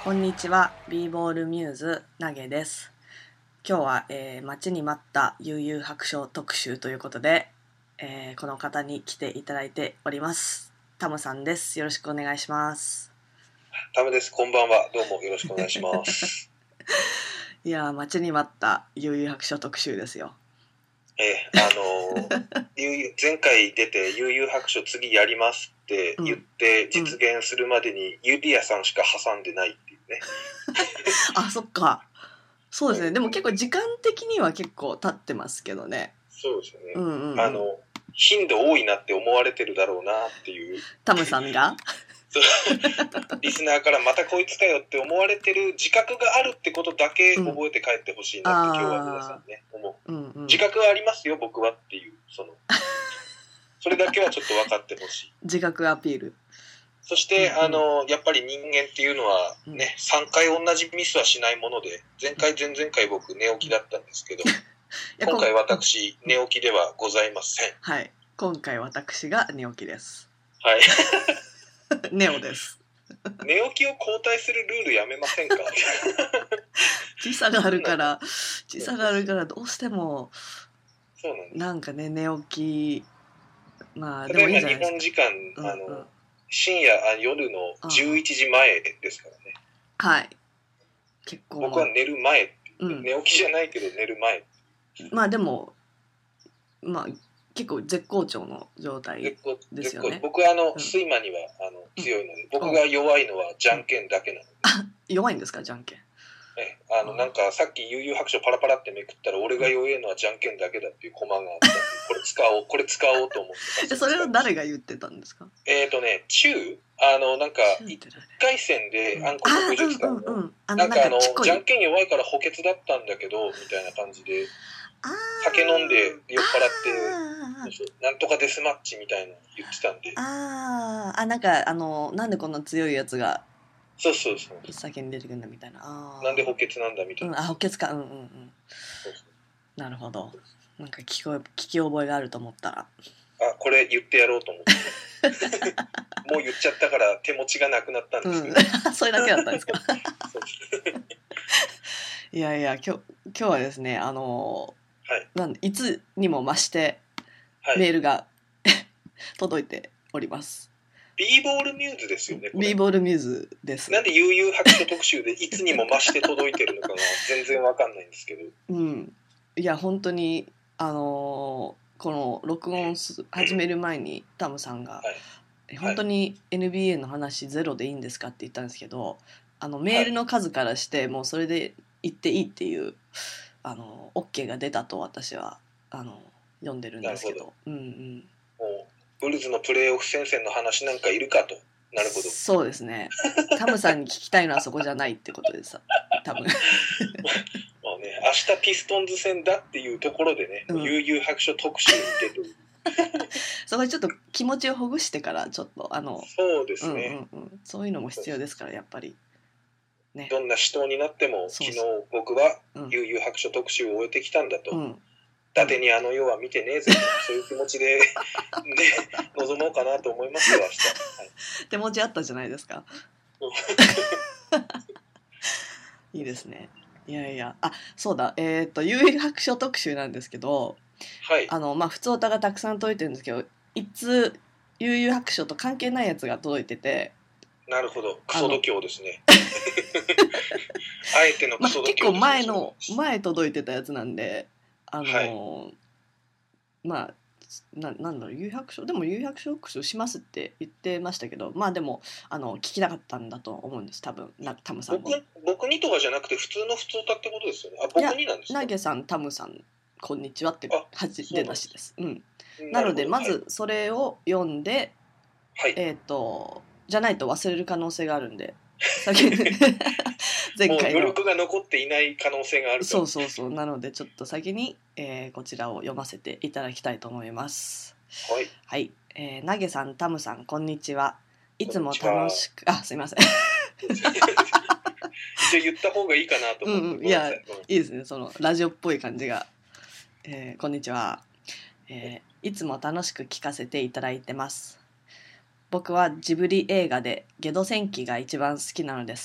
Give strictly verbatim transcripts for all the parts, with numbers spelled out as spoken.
こんにちは、ビーボールミューズなげです。今日は、えー、待ちに待った悠々白書特集ということで、えー、この方に来ていただいております。タムさんです。よろしくお願いします。 タムです。こんばんは。どうもよろしくお願いします。 いやー、待ちに待った悠々白書特集ですよ。 えー、あのー、前回出て悠々白書次やりますって言って実現するまでにユリアさんしか挟んでないっていうね。 あ、そっか。そうですね。でも結構時間的には結構経ってますけどね。 そうですよね。 うんうんうん、 あの頻度多いなって思われてるだろうなっていう。 タムさんがリスナーからまたこいつかよって思われてる自覚があるってことだけ覚えて帰ってほしいなって、うん、今日は皆さんね思う、うんうん、自覚はありますよ僕はっていうそのそれだけはちょっと分かってほしい。 自覚アピール。 そして、うんうん、あのやっぱり人間っていうのはね、うん、さんかい同じミスはしないもので、前回前々回僕寝起きだったんですけど今回私寝起きではございません。 はい、今回私が寝起きです。 はいネオです。 寝起きを交代するルールやめませんか時差があるから時差があるからどうしてもそうなんです。 なんかね寝起きまあでもいいじゃないですか。日本時間、うんうん、あの深夜あ夜のじゅういちじまえですからね。 はい。結構僕は寝る前、うん、寝起きじゃないけど寝る前。 まあでもまあ結構絶好調の状態ですよね。 僕はあの、うん、睡魔にはあの強いので、うん、僕が弱いのはじゃんけんだけなので。 あ、弱いんですかじゃんけん。 えあのなんかさっき悠々白書パラパラってめくったら俺が弱いのはじゃんけんだけだっていうコマがあったんで、これ使おうこれ使おうと思ってた。 それを誰が言ってたんですか。 えっ、ー、とねチューあのなんかいっかい戦で暗黒武術団のなんかあのじゃんけん弱いから補欠だったんだけどみたいな感じで酒飲んで酔っ払ってなんとかデスマッチみたいなの言ってたんで、 ああなんかあのなんでこんな強いやつがそうそうそう先に出てくるんだみたいな、あなんで補欠なんだみたいな、 うん、あ補欠かうんうんうんそうそうなるほど。なんか聞き聞き覚えがあると思ったらあこれ言ってやろうと思ってもう言っちゃったから手持ちがなくなったんですけど、 うん、それだけだったんですかいやいや今日今日はですねあの、はい、なんいつにも増してメールが、はい、届いております。 ビーボールミューズですよね。 ビーボールミューズです。 なんで悠々白書特集でいつにも増して届いてるのかが全然わかんないんですけど。 うん。いや本当にあのー、この録音始める前にタムさんが、はい、本当に エヌビーエー の話ゼロでいいんですかって言ったんですけど、あのメールの数からしてもうそれで言っていいっていうあの OK が出たと私はあの読んでるんですけど。なるほど。うんうん。 ブルズのプレーオフ戦線の話なんかいるかと。なるほど。 そうですね。タムさんに聞きたいのはそこじゃないってことでさ、多分。まあね、明日ピストンズ戦だっていうところでね、うん、悠々白書特集に出てる。 そこちょっと気持ちをほぐしてからちょっとあの。 そうですね。 うんうんうん、そういうのも必要ですからやっぱり。 ね、どんな死闘になってもそうそう昨日僕は悠々白書特集を終えてきたんだと。うん、伊達にあの世は見てねえぜそういう気持ちで、ね、臨もうかなと思いますよ明日、はい、 手持ちあったじゃないですかいいですね。いやいやあそうだえっ、ー、と悠々白書特集なんですけど、はい、あのまあ普通オタがたくさん届いてるんですけどいつ悠々白書と関係ないやつが届いてて。 なるほどクソ度胸ですねあえてのクソ度胸ですね、 まあ、結構前の前届いてたやつなんであのーはい、まあ な, なんだろう悠々白書でも悠々白書特集しますって言ってましたけどまあでもあの聞きたかったんだと思うんです多分なタムさんに僕, 僕にとかじゃなくて普通の普通歌ってことですよね。あ僕になんですか。 なげさんタムさんこんにちはってはじ出だしです。うん。なのでまずそれを読んで、はい、えっ、ー、とじゃないと忘れる可能性があるんで先に前回のもう余力が残っていない可能性があるからそうそうそうなのでちょっと先に、えー、こちらを読ませていただきたいと思います。 はい、 はいえー、なげさんタムさんこんにちは。いつも楽しくあすいません一応言った方がいいかなと思って、うんうん、 いやいいですねそのラジオっぽい感じが、えー、こんにちは、えー、いつも楽しく聞かせていただいてます。僕はジブリ映画でゲド戦記が一番好きなのですが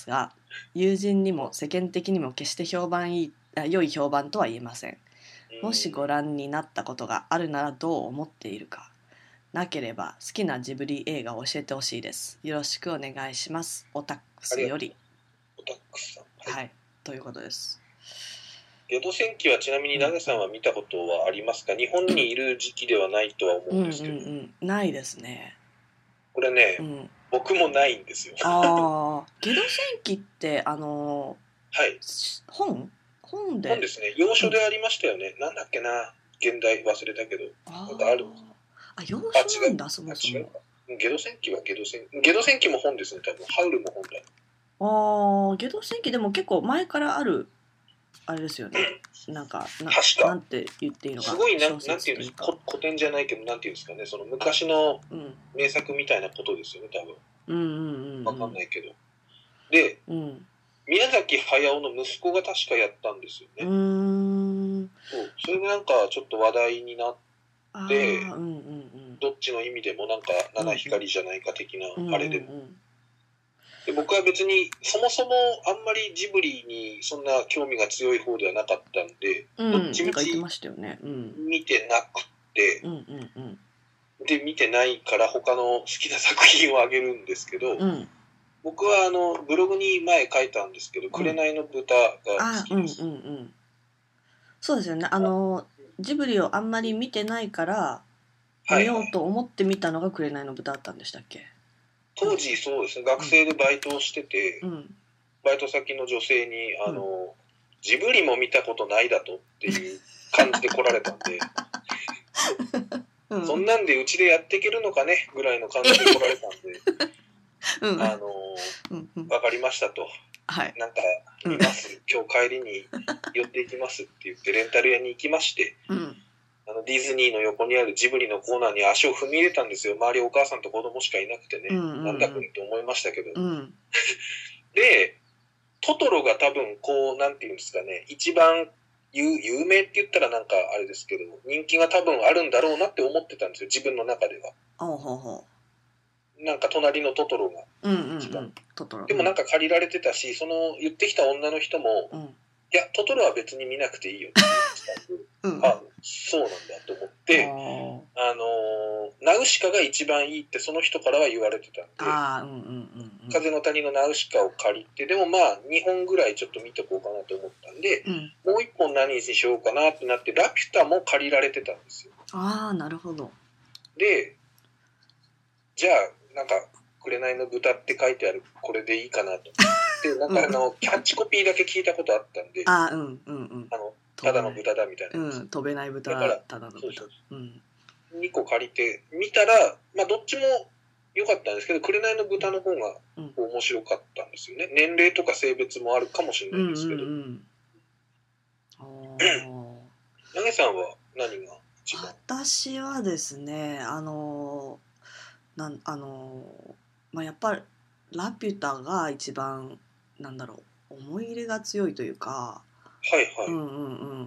友人にも世間的にも決して評判いいあ良い評判とは言えません。もしご覧になったことがあるならどう思っているか、なければ好きなジブリ映画を教えてほしいです。よろしくお願いします。オタックスより。 オタックスさん、 はい、はい、ということです。 ゲド戦記はちなみにナゲさんは見たことはありますか？日本にいる時期ではないとは思うんですけど。うんうんうん、ないですね。 これね、うん、僕もないんですよ。 ああ、ゲド戦記ってあのー、はい。 本本で。 本ですね。洋書でありましたよね。うん、なんだっけな、現代忘れたけど、なんかある。 あ、洋書なんだ、そもそも。 ゲド戦記はゲド戦ゲド戦記も本ですね、多分。ハウルも本だ。 ああ、ゲド戦記でも結構前からあるあれですよね。なんかななんて言っていいのか。 すごいな、なんていうんですか、古典じゃないけどなんていうんですかね、その昔の名作みたいなことですよね、多分。うんうんうん。わかんないけど。で、うん、宮崎駿の息子が確かやったんですよね。うーん。そう、それでなんかちょっと話題になって、うんうんうん、どっちの意味でもなんか七光じゃないか的なあれでも。うんうんうん、で僕は別にそもそもあんまりジブリにそんな興味が強い方ではなかったんで、うん、どっちみち見てなくて、うんうんうん、で見てないから他の好きな作品をあげるんですけど、うん、僕はあのブログに前書いたんですけど「紅の豚」が好きです。 うんうんうん、そうですよね。あのジブリをあんまり見てないから見ようと思って見たのが「紅の豚」だったんでしたっけ？ 当時そうですね、学生でバイトをしてて、うん、バイト先の女性にあの、うん、ジブリも見たことないだとっていう感じで来られたんで、うん、そんなんでうちでやっていけるのかねぐらいの感じで来られたんで、うん、あの、うんうん、分かりましたと、はい、なんか見ます、うん、今日帰りに寄っていきますって言ってレンタル屋に行きまして、うん、あのディズニーの横にあるジブリのコーナーに足を踏み入れたんですよ。周りお母さんと子供しかいなくてね、うんうんうん、なんだこれって思いましたけど、うん、でトトロが多分こうなんていうんですかね、一番有名って言ったらなんかあれですけど人気が多分あるんだろうなって思ってたんですよ、自分の中では。ほうほうほう、なんか隣のトトロが一番、うんうんうん、トトロ、でもなんか借りられてたし、その言ってきた女の人も、うん、いやトトロは別に見なくていいよって言ってたんで、うん、あ、そうなんだと思って、あのナウシカが一番いいってその人からは言われてたんで、あ、うんうんうんうん、風の谷のナウシカを借りて、でもまあにほんぐらいちょっと見ておこうかなと思ったんで、うん、もういっぽん何にしようかなってなって、ラピュタも借りられてたんですよ。ああ、なるほど。で、じゃあなんか紅の豚って書いてあるこれでいいかなとで、なんかあの、うん、キャッチコピーだけ聞いたことあったんで、あ、うんうんうん、あのただの豚だみたいな、うん、飛べない豚だからただの豚、そうそうそう、うん、にこ借りて見たら、まあどっちも良かったんですけど、紅の豚の方が面白かったんですよね、うん、年齢とか性別もあるかもしれないですけど、うんうんうん、ナゲさんは何が一番？私はですね、あのなんあのまあやっぱりラピュタが一番なんだろう、思い入れが強いというか、はいはい、うんうんうん、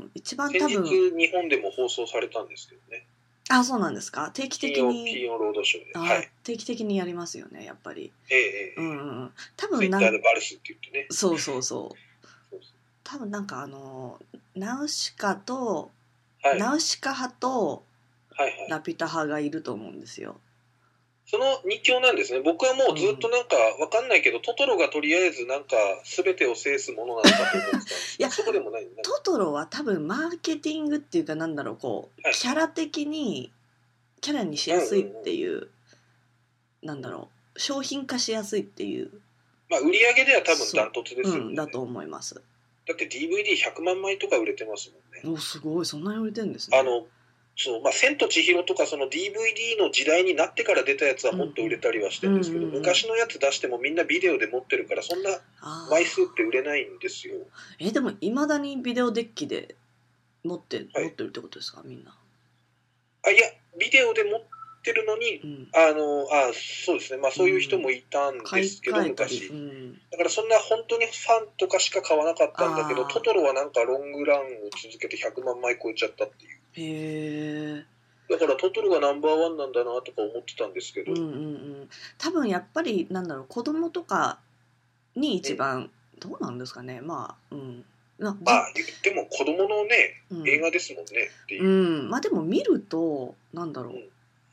一番多分先日日本でも放送されたんですけどね。あ、そうなんですか。定期的に金曜ロードショーで、はい、定期的にやりますよね、やっぱり。ええ、うんうん、多分なんツイッターでバルスって言ってね。そうそうそう。そうそう、多分なんかあのナウシカと、はい、ナウシカ派とラピュタ派がいると思うんですよ。そのに強なんですね。僕はもうずっとなんかわかんないけど、うん、トトロがとりあえずなんか全てを制すものなのかと思ってたんですけど、いや、そうでもない、ね、トトロは多分マーケティングっていうか、なんだろう、こう、はい、キャラ的にキャラにしやすいっていう、うんうんうん、なんだろう、商品化しやすいっていう、まあ売り上げでは多分ダントツですよね、うん、だと思います。だって ディーブイディーひゃくまんまいとか売れてますもんね。お、すごい、そんなに売れてるんですね。あのそう、まあ、千と千尋とかその ディーブイディー の時代になってから出たやつはもっと売れたりはしてるんですけど、うんうんうん、昔のやつ出してもみんなビデオで持ってるからそんな枚数って売れないんですよ。え、でもいまだにビデオデッキで持って、はい、持ってるってことですか、みんな。あ、いや、ビデオで持ってるのに、うん、あのあそうですね、まあそういう人もいたんですけど、うん、昔、うん、だからそんな本当にファンとかしか買わなかったんだけど、トトロはなんかロングランを続けてひゃくまんまい超えちゃったっていう。へえ。だからトトロがナンバーワンなんだなとか思ってたんですけど、うんうんうん、多分やっぱりなんだろう、子供とかに一番どうなんですかね。まあ、うん。 まあ言っても子供のね、うん、映画ですもんねっていう。 うん、まあでも見るとなんだろう。うん、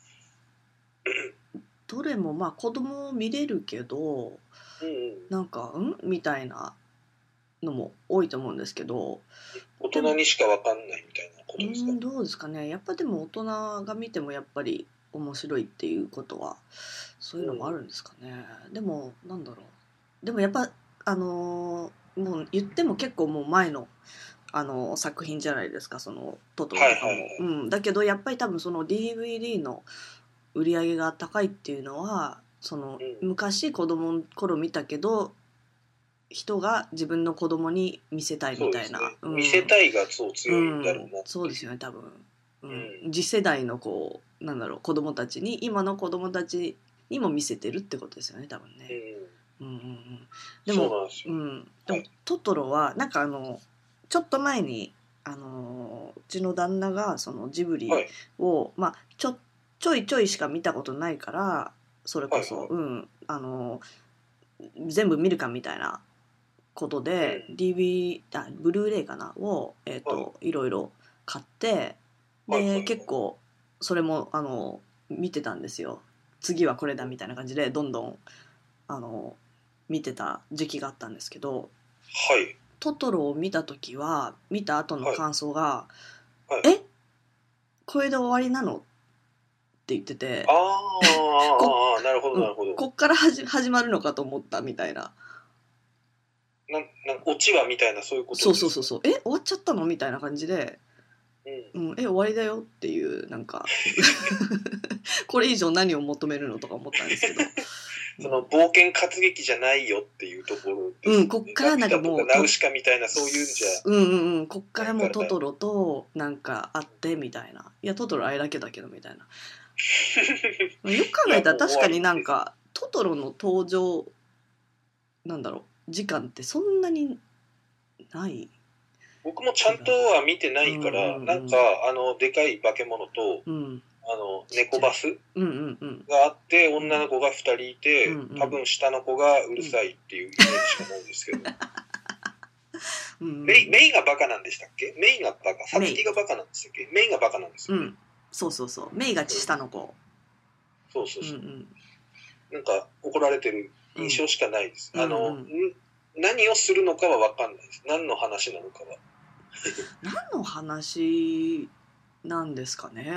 どれもまあ子供見れるけど、うんうん、なんかんみたいなのも多いと思うんですけど、 大人にしか分かんないみたいなことですか。 うん、どうですかね。やっぱでも大人が見てもやっぱり面白いっていうことはそういうのもあるんですかね。うん、でもなんだろう。でもやっぱあのー、もう言っても結構もう前のあのー、作品じゃないですか、そのトトロとかも、はいはいはい、うん、だけどやっぱり多分その ディーブイディー の売り上げが高いっていうのはその、うん、昔子供の頃見たけど人が自分の子供に見せたいみたいな、ね、 うん、見せたいがそう強いんだろうな、うん、 そうですよね多分、うんうん、次世代のこうなんだろう子供たちに今の子供たちにも見せてるってことですよね多分ね、うんうんうんうん、でもそうなんですよ、うん、でも、はい、トトロはなんかあのちょっと前にあのうちの旦那がそのジブリを、はい、まあちょちょいちょいしか見たことないからそれこそ、はいはい、うんあの全部見るかみたいなことで、うん、ディーブイ あブルーレイかなを、えーとはい、いろいろ買ってで、はいはいはい、結構それもあの見てたんですよ。次はこれだみたいな感じでどんどんあの見てた時期があったんですけど、 はい、 トトロを見た時は見た後の感想が、はいはい、えこれで終わりなのって言ってて、 ああなるほどなるほど、 こっから始始まるのかと思ったみたいな。 なんなんオチはみたいなそういうことですか。そうそうそうそうえ終わっちゃったのみたいな感じで、うんうん、え終わりだよっていうなんかこれ以上何を求めるのとか思ったんですけどその冒険活劇じゃないよっていうところです、ね、 うんこっからなんかもうナウシカみたいなそういうんじゃうんうんうんこっからもうトトロとなんかあってみたいないやトトロあれだけだけどみたいなよく考えたら確かになんかトトロの登場なんだろう時間ってそんなにない僕もちゃんとは見てないから、うんうんうん、なんかあのでかい化け物と、うん、あの猫バスがあって、うんうんうん、女の子がふたりいて、うんうん、多分下の子がうるさいっていうイメージしかないんですけど、うんうん、メイ、メイがバカなんでしたっけ？メイがバカ、サツキがバカなんでしたっけ？メイがバカなんですよね、うん、 そうそうそうメイが下の子、うん、 そうそうそう、うんうん、なんか怒られてる印象しかないです、うん、あの、うんうん、何をするのかは分かんないです。何の話なのかは何の話なんですかね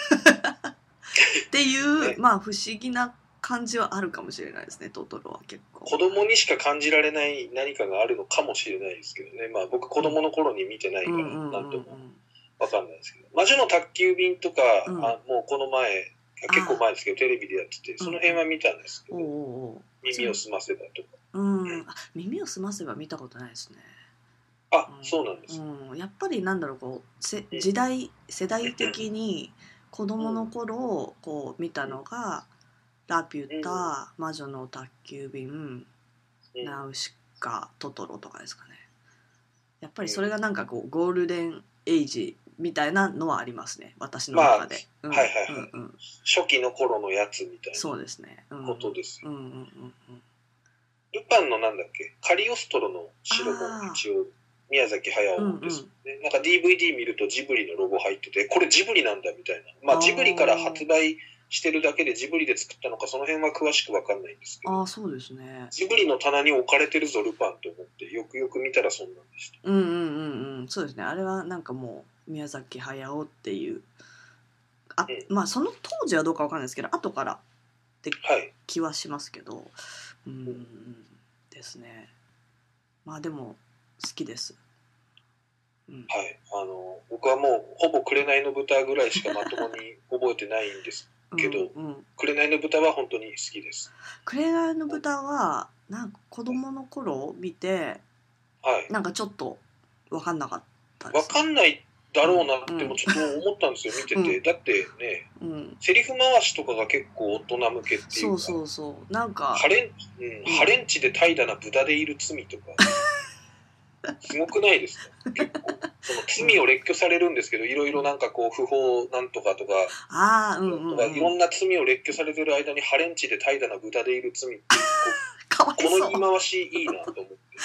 っていう、ね、まあ不思議な感じはあるかもしれないですねトトロは結構子供にしか感じられない何かがあるのかもしれないですけどね。まあ僕子供の頃に見てないから何とも分かんないですけど、魔女の宅急便とか、うん、あもうこの前結構前ですけどテレビでやっててその辺は見たんですけど、うん、耳を澄ませばとか、 うんうん、あ耳を澄ませば見たことないですね。 あ、そうなんです、 うん、やっぱりなんだろうこうせ時代、うん、世代的に子供の頃こう見たのが、うん、ラピュタ、うん、魔女の宅急便、うん、ナウシカ、トトロとかですかね。やっぱりそれがなんかこうゴールデンエイジみたいなのはありますね私の中で、 まあうん、はいはいはい、うんうん、初期の頃のやつみたいなそうですね、 うん、ことですよ、 うんうんうんうん、 ルパンのなんだっけカリオストロの城も一応宮崎駿ですね、うんうん、なんか ディーブイディー 見るとジブリのロゴ入っててこれジブリなんだみたいな、まあジブリから発売してるだけでジブリで作ったのかその辺は詳しく分かんないんですけど、 あそうですね、 ジブリの棚に置かれてるぞルパンと思ってよくよく見たらそんなんでした。 うんうんうんうんそうですねあれはなんかもう宮崎駿っていうあ、うん、まあその当時はどうか分かんないですけど後からって気はしますけど、はい、うん、うん、ですねまあでも好きです、 うん、はいあの僕はもうほぼ紅の豚ぐらいしかまともに覚えてないんですけどうん、うん、紅の豚は本当に好きです。 紅の豚はなんか子供の頃見て、はい、なんかちょっと分かんなかったです、 ね、分かんないだろうなってもちょっと思ったんですよ、うん、見てて、うん、だってね、うん、セリフ回しとかが結構大人向けっていうかそうそうそうなんかハレン、うん、ハレンチで怠惰な豚でいる罪とかすごくないですか結構その罪を列挙されるんですけどいろいろなんかこう不法なんとかとかあ、うんうんうん、とかいろんな罪を列挙されてる間にハレンチで怠惰な豚でいる罪ってこの言い回しいいなと思って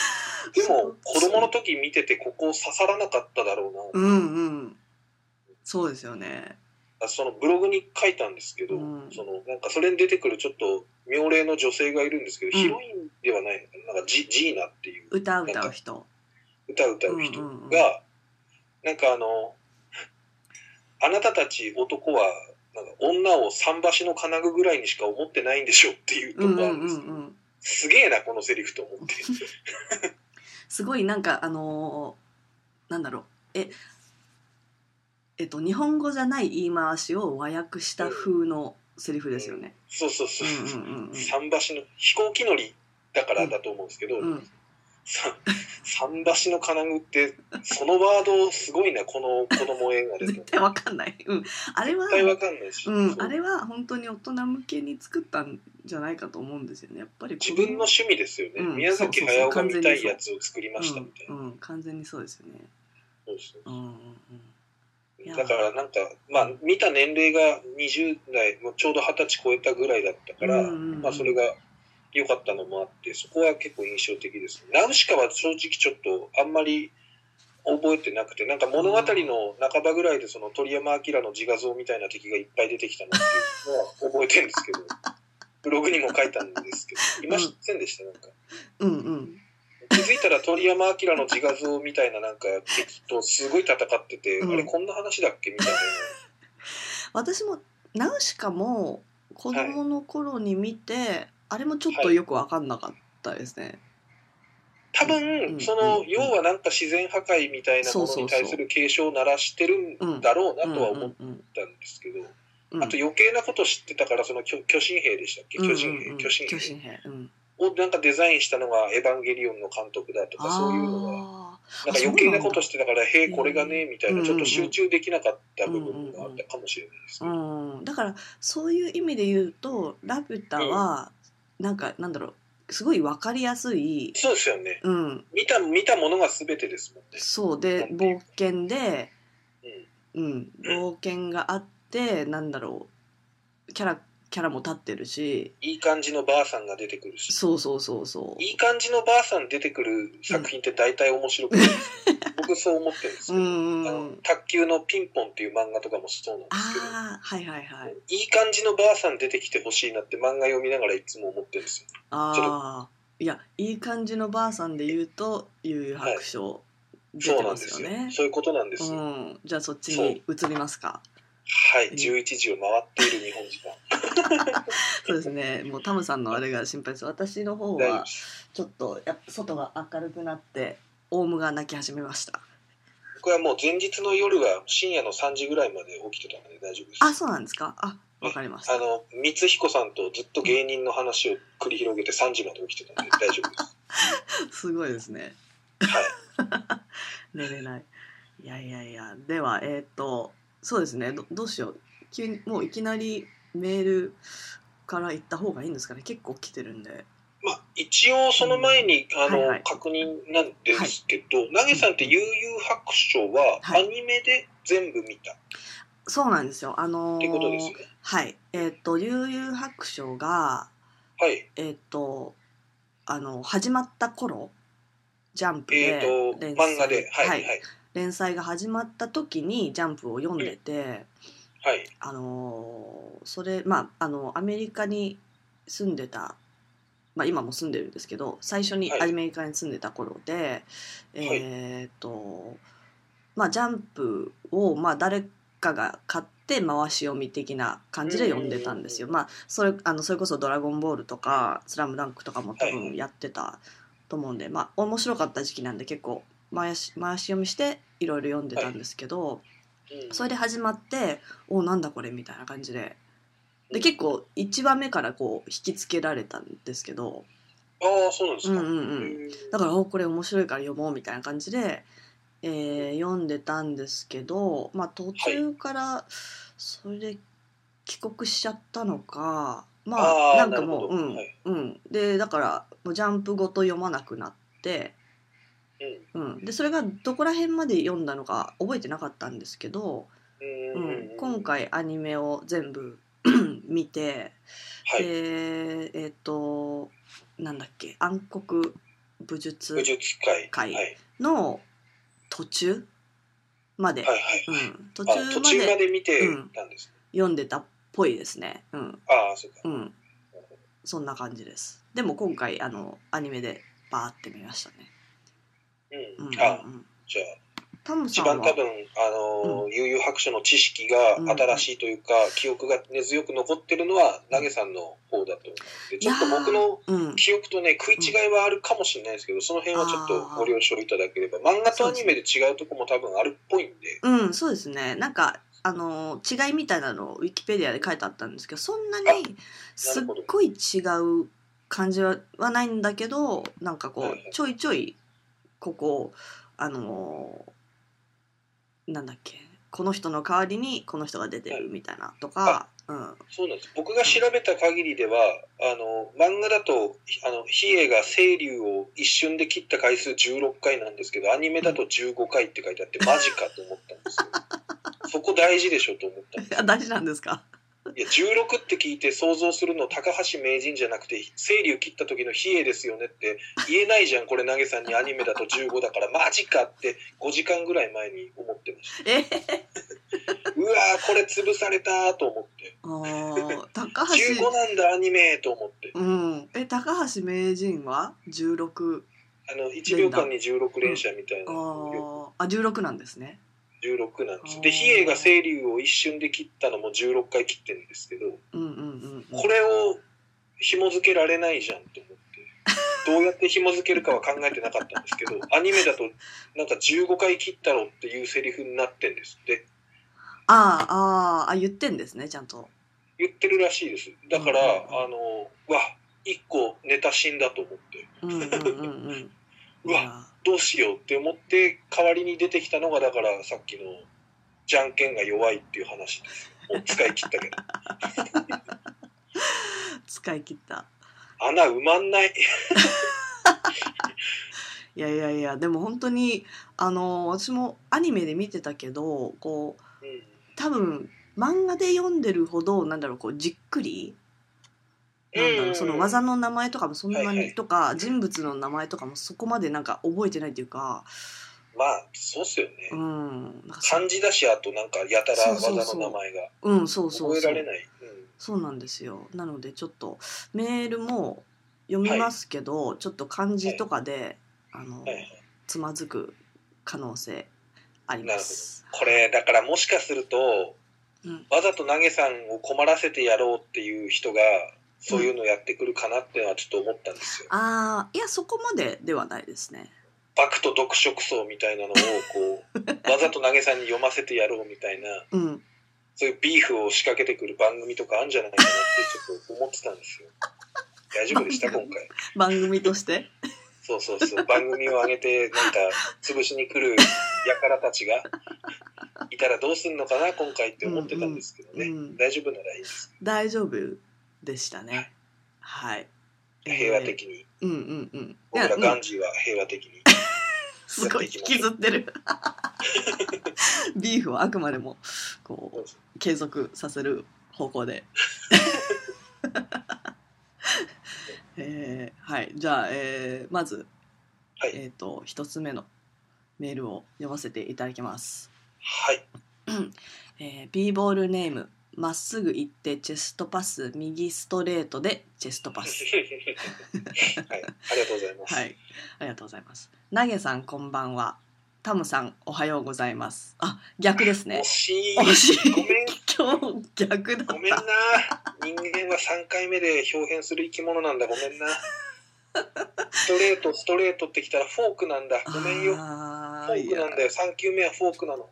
でも子供の時見ててここ刺さらなかっただろうな。 うんうん。そうですよね。 そのブログに書いたんですけど、うん、そのなんかそれに出てくるちょっと妙齢の女性がいるんですけど、うん、ヒロインではないのかな、なんかジジーナっていう歌う歌う人歌う歌う人が、うんうんうん、なんかあのあなたたち男はなんか女を桟橋の金具ぐらいにしか思ってないんでしょっていうとこあるんですけど、うんうんうんうん、すげえなこのセリフと思ってすごいなんかあのー、なんだろうええっと日本語じゃない言い回しを和訳した風のセリフですよね、 うんうん、そうそうそう、うんうんうんうん、桟橋の飛行機乗りだからだと思うんですけど、うんうん桟橋の金具ってそのワードすごいなこの子供映画で絶対わかんない、うん、あれは絶対わかんないし、 うん、あれは本当に大人向けに作ったんじゃないかと思うんですよねやっぱり自分の趣味ですよね、うん、宮崎駿が見たいやつを作りましたみたいな、 うんうん、完全にそうですよねそうそうそう、うんうんうん、だからなんかまあ見た年齢がにじゅう代もうちょうどはたち超えたぐらいだったから、うんうんうん、まあそれが良かったのもあってそこは結構印象的ですね。ナウシカは正直ちょっとあんまり覚えてなくてなんか物語の半ばぐらいでその鳥山明の自画像みたいな敵がいっぱい出てきたなっていうのは覚えてるんですけどブログにも書いたんですけどいませんでした、なんか、 うんうん、 気づいたら鳥山明の自画像みたいななんか敵とすごい戦ってて、うん、あれこんな話だっけみたいな私もナウシカも子供の頃に見て、はい、あれもちょっとよく分かんなかったですね、はい、 多分、うん、その、うん、要はなんか自然破壊みたいなものに対する警鐘を鳴らしてるんだろうなとは思ったんですけど、うん、あと余計なこと知ってたからその巨神兵でしたっけ、巨神兵、巨神兵、巨神兵、うん、をなんかデザインしたのがエヴァンゲリオンの監督だとかそういうのがなんか余計なことしてたからへえこれがねみたいなちょっと集中できなかった部分があったかもしれないですね、 うんうん、だからそういう意味で言うとラピュタはなんかなんだろうすごい分かりやすい、 そうですよね、 うん、 見た見たものが全てですもんね。 そうで冒険で、うんうん、冒険があってなんだろうキャラキャラも立ってるしいい感じのばあさんが出てくるしそうそうそうそういい感じのばあさん出てくる作品って大体面白くないですか、うん、僕そう思ってるんですけどうんあの卓球のピンポンっていう漫画とかもそうなんですけどあ、はいはいはい、 いい感じのばあさん出てきてほしいなって漫画読みながらいつも思ってるんですよ。 ああいやいい感じのばあさんで言うと悠々白書出てますよね、はい、 そうなんですよそういうことなんですよ、 うん、じゃあそっちに移りますか。 はい、じゅういちじを回っている日本時間そうですねもうタムさんのあれが心配です。私の方はちょっとやっぱ外が明るくなってオウムが鳴き始めました。 僕はもう前日の夜が深夜のさんじぐらいまで起きてたので大丈夫です。 あ、そうなんですか。あ、わかりました。 あの光彦さんとずっと芸人の話を繰り広げてさんじまで起きてたので大丈夫ですすごいですね。 はい寝れない。いやいやいやではえっ、ー、とそうですね ど, どうしよう急にもういきなりメールから行った方がいいんですかね。結構来てるんで、 まあ、一応その前に、うん、あの、はいはい、確認なんですけど、はい、ナゲさんって悠々白書はアニメで全部見た、はい、 そうなんですよ。あのー、 ってことですね。 はいえっ、ー、と悠々白書がはいえっ、ー、とあの始まった頃ジャンプで、 えー、と漫画で、はいはいはい、 連載が始まった時にジャンプを読んでて、 うんはい、 あのそれまああのアメリカに住んでた、まあ、今も住んでるんですけど最初にアメリカに住んでた頃で、はい、えっ、ー、とまあジャンプをまあ誰かが買って回し読み的な感じで読んでたんですよ。まあそれあのそれこそドラゴンボールとかスラムダンクとかも多分やってたと思うんで、はい、まあ面白かった時期なんで結構回し回し読みしていろいろ読んでたんですけど、はいそれで始まっておなんだこれみたいな感じでで結構いちわめからこう引きつけられたんですけどああそうなんですか、 うんうんうん、だからおこれ面白いから読もうみたいな感じで、えー、読んでたんですけど、まあ、途中からそれで帰国しちゃったのかまああなんかもう、うんはいうん、でだからもうジャンプごと読まなくなってうんうん、でそれがどこら辺まで読んだのか覚えてなかったんですけど、うん、今回アニメを全部見て、 はい、 でえっ、ー、となんだっけ暗黒武術武術会会の途中まで、 はいはいはい、 うん、途中まで、 途中まで見てたんです、ね、 うん、読んでたっぽいですね。うん、 ああそうか、 うん、そんな感じです。でも今回あのアニメでバーって見ましたね。 うん、うんうん、あじゃあタムさんは一番多分あの、うん、悠々白書の知識が新しいというか、うんうん、記憶が根強く残ってるのは投げさんの方だと思うので、ちょっと僕の記憶とね食い違いはあるかもしれないですけど、その辺はちょっとご了承いただければ。漫画とアニメで違うとこも多分あるっぽいんで、 うん、そうですね。なんかあの違いみたいなのをウィキペディアで書いてあったんですけど、そんなにすっごい違う感じはないんだけど、なんかこう、はいはい、ちょいちょいここあのなんだっけ、この人の代わりにこの人が出てるみたいなとか、うん、 そうなんです。僕が調べた限りでは、うん、あの漫画だとあの比叡が清流を一瞬で切った回数じゅうろっかいなんですけど、アニメだとじゅうごかいって書いてあって、うん、マジかと思ったんですよ。そこ大事でしょと思ったんですよ。 大事なんですか。 いやじゅうろくって聞いて想像するの高橋名人じゃなくて清流切った時の比叡ですよねって言えないじゃん。これ投げさんにアニメだとじゅうごだからマジかってごじかんぐらい前に思ってました。 えうわーこれ潰されたと思って。 あ高橋じゅうごなんだアニメと思って、 うん、え高橋名人はじゅうろく、 あのいちびょうかんにじゅうろく連射みたいな、 うん、ああじゅうろくなんですね。 じゅうろくなんです。で比叡が清流を一瞬で切ったのもじゅうろっかい切ってるんですけど、 うんうんうんうん、 これを紐付けられないじゃんと思ってどうやって紐付けるかは考えてなかったんですけどアニメだとなんかじゅうごかい切ったろっていうセリフになってんですって。 あああ言ってんですね、ちゃんと言ってるらしいです。だから、うんうんうん、あのわ一個ネタ死んだと思って、うんうんうんうん、うわどうしようって思って代わりに出てきたのがだからさっきのじゃんけんが弱いっていう話です。もう使い切ったけど使い切った穴埋まんないいやいやいやでも本当にあの私もアニメで見てたけどこう、うん、多分漫画で読んでるほどなんだろうこうじっくりなんだろうその技の名前とかもそんなに、はいはい、とか人物の名前とかもそこまでなんか覚えてないっていうか、 まあそうっすよね、 うん、 なんか漢字だしあとなんかやたら技の名前がうんそうそう覚えられない、うん、 そうなんですよ。なのでちょっとメールも読みますけど、はい、ちょっと漢字とかで、はい、あの、はい、つまずく可能性あります。 これだからもしかすると、うん、わざと投げさんを困らせてやろうっていう人がそういうのやってくるかなってのはちょっと思ったんですよ、 うん、ああいやそこまでではないですね。 バクと読書クソみたいなのをこうわざと投げさんに読ませてやろうみたいな、うん、そういうビーフを仕掛けてくる番組とかあるんじゃないかなってちょっと思ってたんですよ。大丈夫でした今回番組としてそうそうそう番組を上げてなんか潰しに来る輩たちがいたらどうすんのかな今回って思ってたんですけどね、うんうん、大丈夫ならいいです。 大丈夫でしたね。はい、 平和的に、 えー、うんうんうん僕らガンジーは平和的にすごい引きずってるビーフをあくまでもこう継続させる方向でえー、はいじゃあ、えー、まず、はいえー、と一つ目のメールを読ませていただきます。 はい、 えー、ビーボールネームまっすぐ行ってチェストパス右ストレートでチェストパスはい、ありがとうございます。 はい、ありがとうございます。ナゲさんこんばんは。タムさんおはようございます。あ、逆ですね。 惜しい。 惜しい。 ごめん。 今日逆だった。 ごめんな。人間はさんかいめで表現する生き物なんだ。ごめんな。ストレートストレートってきたらフォークなんだ。ごめんよ。フォークなんだよ。さんきゅうめはフォークなの。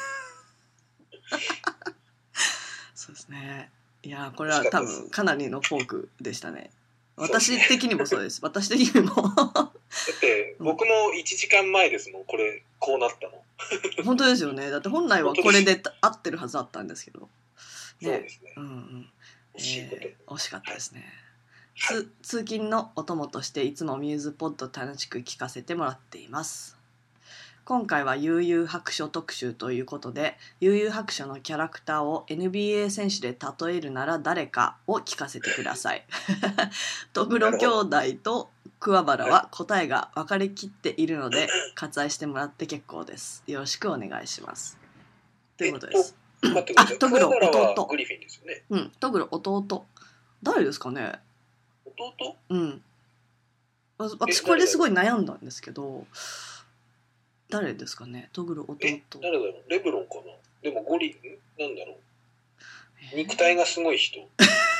そうですね。いやこれは多分かなりのフォークでしたね。私的にもそうです。私的にもだって僕もいちじかんまえですもん。これこうなったの本当ですよね。だって本来はこれで合ってるはずだったんですけど、ね、 そうですね、 うんうん、 惜しいこと、 えー、惜しかったですね、はい、通勤のお供としていつもミューズポッド楽しく聞かせてもらっています。今回は悠々白書特集ということで、悠々白書のキャラクターを エヌビーエー 選手で例えるなら誰かを聞かせてください。トグロ兄弟と桑原は答えが分かりきっているので割愛してもらって結構です。よろしくお願いします。ということです。 えっと、待ってください。 あ、トグロ弟。グリフィンですよね。 うん、トグロ弟。誰ですかね。 弟？ うん。私これですごい悩んだんですけど、誰ですかね。トグロ弟。 え、誰だろう。レブロンかな。でもゴリなんだろう。肉体がすごい人。い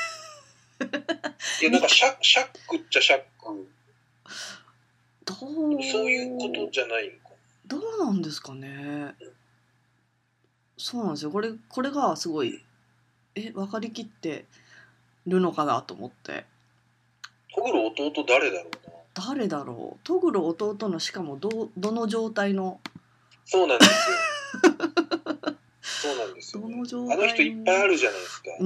やなんかシャシャックっちゃシャック。 どうそういうことじゃないのか。 どうなんですかね。そうなんですよ。これこれがすごいえ分かりきってるのかなと思って。 トグロ弟誰だろうな。 誰だろう。トグロ弟のしかもどどの状態の。 そうなんですよ。そうなんですよ、ね。どの状態の。あの人いっぱいあるじゃないですか。うん。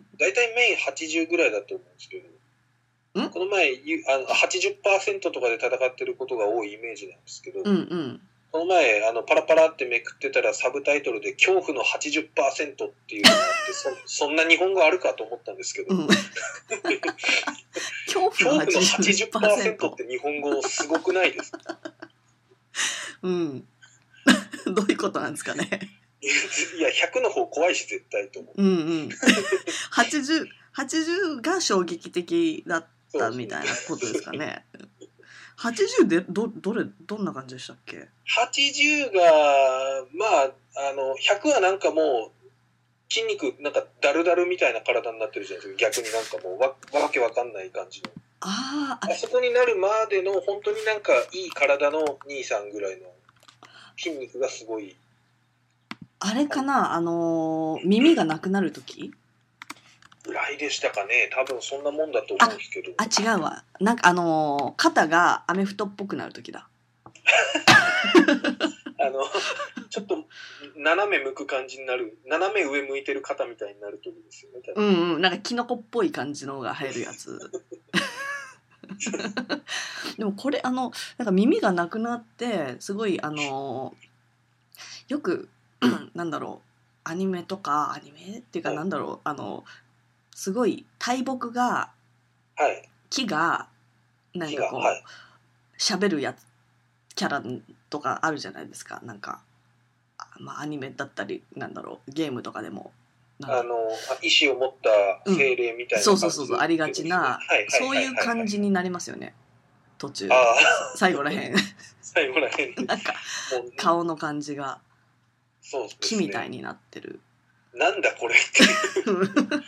だいたいメインはちじゅうぐらいだと思うんですけど。んこの前あの はちじゅっパーセント とかで戦ってることが多いイメージなんですけど。うんうん。この前あのパラパラってめくってたらサブタイトルで恐怖の はちじゅっパーセント っていうのがあってそ, そんな日本語あるかと思ったんですけど、うん、恐怖の はちじゅっパーセント って日本語すごくないですか？ うんどういうことなんですかね。 いやひゃくの方怖いし絶対と思う。 うんうんはちじゅう、はちじゅうが衝撃的だったみたいなことですかね。はちじゅうで ど, どれどんな感じでしたっけ？ はちじゅうがまああのひゃくはなんかもう筋肉なんかダルダルみたいな体になってるじゃないですか。逆になんかもう わ, わけわかんない感じの。ああそこになるまでの本当になんかいい体の兄さんぐらいの筋肉がすごい。 あれかなあのー、耳がなくなるとき？ ぐらいでしたかね。多分そんなもんだと思うんですけど。 あ、あ違うわ。なんかあのー、肩がアメフトっぽくなるときだ。 あのちょっと斜め向く感じになる、斜め上向いてる肩みたいになるときですよね。 うんうん、なんかキノコっぽい感じのが入るやつ。でもこれあのなんか耳がなくなってすごいあのー、よくなんだろうアニメとかアニメっていうかなんだろう、はい、あのすごい大木が、はい、木がなんかこう喋、はい、るやつキャラとかあるじゃないですか。なんか、まあ、アニメだったりなんだろうゲームとかでもあの意志を持った精霊みたいな感じ、うん、 そうそうそうそうありがちな、はいはいはいはい、そういう感じになりますよね途中あ最後らへん最後らへんなんか顔の感じがそうですね、 木みたいになってる。 なんだこれっていう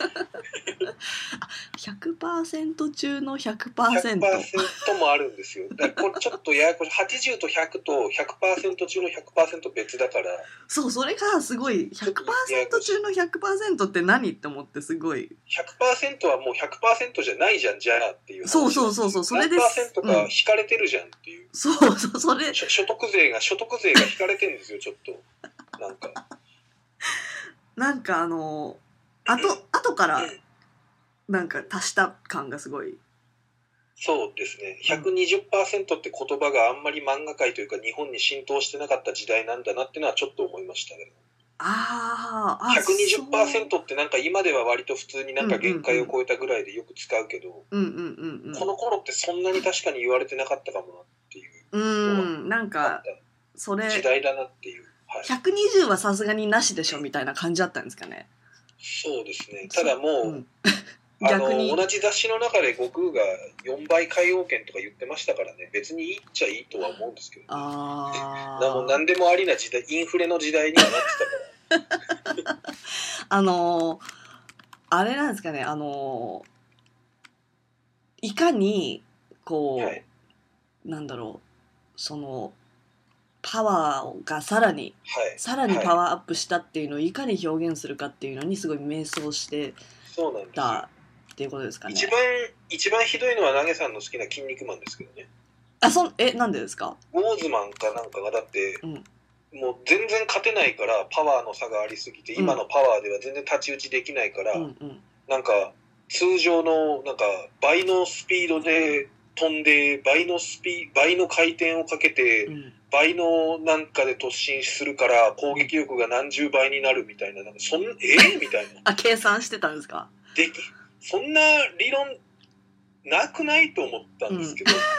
ひゃくパーセント 中の ひゃくパーセント。 ひゃくパーセント もあるんですよ。だからこれちょっとややこしい。はちじゅうとひゃくと ひゃくパーセント 中の ひゃくパーセント 別だから。 そうそれがすごい ひゃくパーセント 中の ひゃくパーセント って何って思ってすごいひゃくパーセント はもう ひゃくパーセント じゃないじゃんじゃあっていう話。 そうそうそうそうそれです。 何パーセントか引かれてるじゃんっていう。うん、 そうそうそれ所得税が所得税が引かれてるんですよちょっとなんかなんかあのあと後からなんか足した感がすごい。 そうですね ひゃくにじゅっパーセント って言葉があんまり漫画界というか日本に浸透してなかった時代なんだなってのはちょっと思いましたね。ああ ひゃくにじゅっパーセント ってなんか今では割と普通になんか限界を超えたぐらいでよく使うけど、この頃ってそんなに確かに言われてなかったかもなっていう。 うんなんかそれ時代だなっていう、 はい、ひゃくにじゅうはさすがになしでしょみたいな感じだったんですかね。 そうですね。ただもう、うん、あの同じ雑誌の中で悟空がよんばい海王圏とか言ってましたからね。別にいいっちゃいいとは思うんですけど、ね、ああもう何でもありな時代、インフレの時代にはなってたからあのあれなんですかね、あのいかにこう、はい、なんだろうそのパワーがさらに、はい、さらにパワーアップしたっていうのをいかに表現するかっていうのにすごい迷走してたっていうことですかね。 一番一番ひどいのはナゲさんの好きな筋肉マンですけどね。 あそえなんでですか？ ウォーズマンかなんかがだって、うん、もう全然勝てないからパワーの差がありすぎて、うん、今のパワーでは全然太刀打ちできないから、うんうん、なんか通常のなんか倍のスピードで飛んで倍のスピ倍の回転をかけて、うん、倍のなんかで突進するから攻撃力が何十倍になるみたいな、なんかそんえー、みたいなあ計算してたんですか？ でそんな理論なくないと思ったんですけど、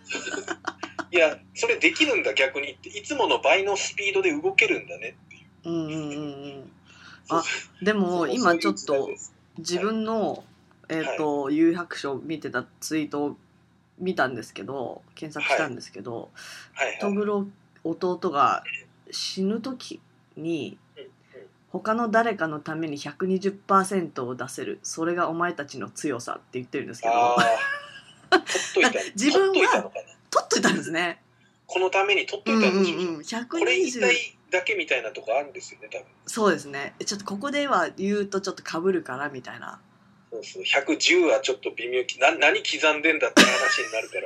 いやそれできるんだ逆にって、いつもの倍のスピードで動けるんだねっていう。 うんうんうんうん。あでも今ちょっと自分の、はい、えーとはい、有白書見てたツイートを見たんですけど、検索したんですけど、トグロ弟が死ぬ時に他の誰かのために ひゃくにじゅっパーセント を出せる、それがお前たちの強さって言ってるんですけど、自分は取っといたんですね。 このために取っといたんでしょう、うんうん、ひゃくにじゅうこれ言いたいだけみたいなとこあるんですよね多分。 そうですね。ちょっとここでは言うとちょっと被るからみたいな。 そうそう、ひゃくじゅうはちょっと微妙きな、何刻んでんだって話になる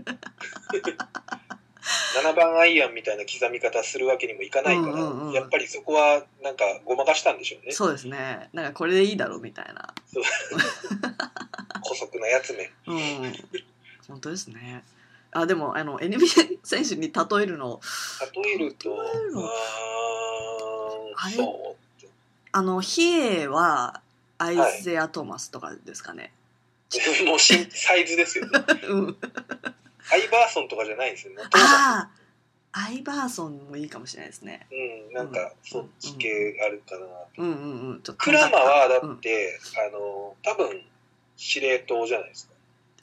からななばんアイアンみたいな刻み方するわけにもいかないから、うんうんうん、やっぱりそこはなんかごまかしたんでしょうね。 そうですね。なんかこれでいいだろうみたいな。 姑息なやつめ。 うん。本当ですね。あでもあの エヌビーエー 選手に例えるの例えると例えるのあれそうあの比叡はアイゼア・トーマスとかですかね。 はい、もうサイズですよね、うん、アイバーソンとかじゃないですよね。 ああアイバーソンもいいかもしれないですね。 うんなんかそっち系あるかな。 うんうんうん。 クラマはだって、うん、あの多分司令塔じゃないですか。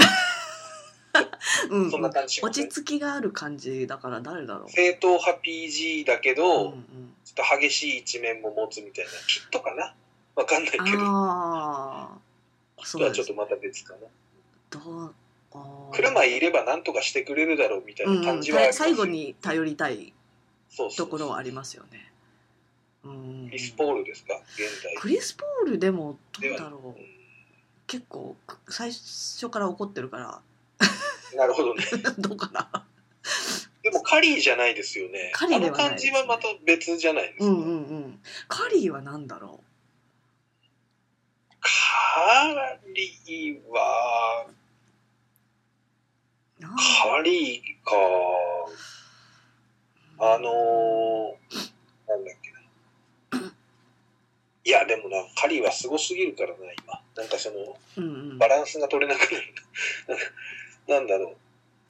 うんうん、そんな感じ、ね、落ち着きがある感じだから誰だろう。 正統派 ピージー だけど、うんうん、ちょっと激しい一面も持つみたいな、きっとかなわかんないけど、あきっとはちょっとまた別かな。どうあクラマいれば何とかしてくれるだろうみたいな感じはあります、うん、 最後に頼りたいところはありますよね。 うん、クリス・ポールですか現在。 クリス・ポールでもどうだろう、うん、結構最初から怒ってるからなるほどね。 どうかな。 でもカリーじゃないですよね。カリーではないですね。あの感じはまた別じゃないですか。 うんうんうん。カリーは何だろう。 カリーはカリーか。あのー、なんだっけな。いやでもなカリーはすごすぎるからな今。なんかその、うんうん、バランスが取れなくなる。なんだろう。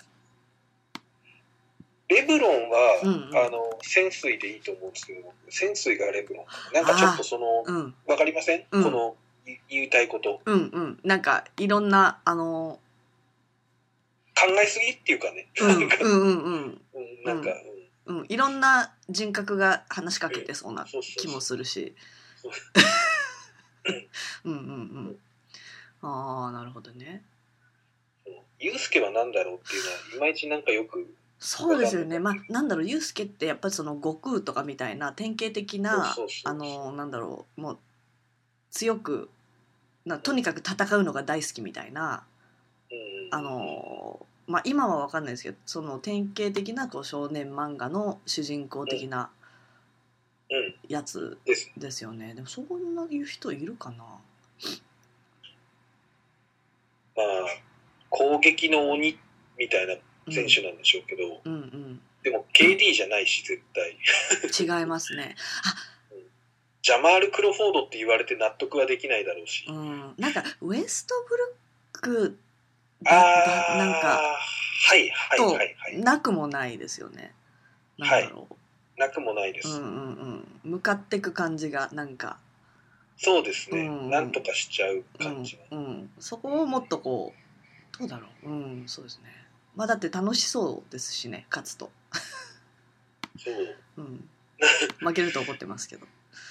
レブロンは、うんうん、あの潜水でいいと思うんですけど、潜水がレブロンなんかちょっとその、うん、分かりません、うん、この言いたいこと。 うんうん。なんかいろんなあの考えすぎっていうかね。 うんうんうんうん。 なんか、 うん、うん、いろんな人格が話しかけてそうな気もするし。うんうんうん。ああなるほどね。 ユウスケは何だろうっていうのはいまいちなんかよく。 そうですよね。まあなんだろうユウスケってやっぱりその悟空とかみたいな典型的なあのなんだろうもう強くなとにかく戦うのが大好きみたいな、うん、あのまあ今は分かんないですけどその典型的なこう少年漫画の主人公的なやつですよね。うんうん、でもそんないう人いるかな。 まあ攻撃の鬼みたいな選手なんでしょうけど、うんうんうん、でも ケーディー じゃないし絶対違いますね。あ、 うん、ジャマール・クロフォードって言われて納得はできないだろうし、 うん、なんかウエストブルックだだなんかはいはいはいはいなくもないですよね。なんだろう、はい、 なくもないです、 うんうんうん、向かってく感じがなんかそうですね、うんうん、なんとかしちゃう感じ、 うんうん、そこをもっとこうどうだろう、うん、そうですね。まあだって楽しそうですしね勝つとそう、 うん、負けると怒ってますけど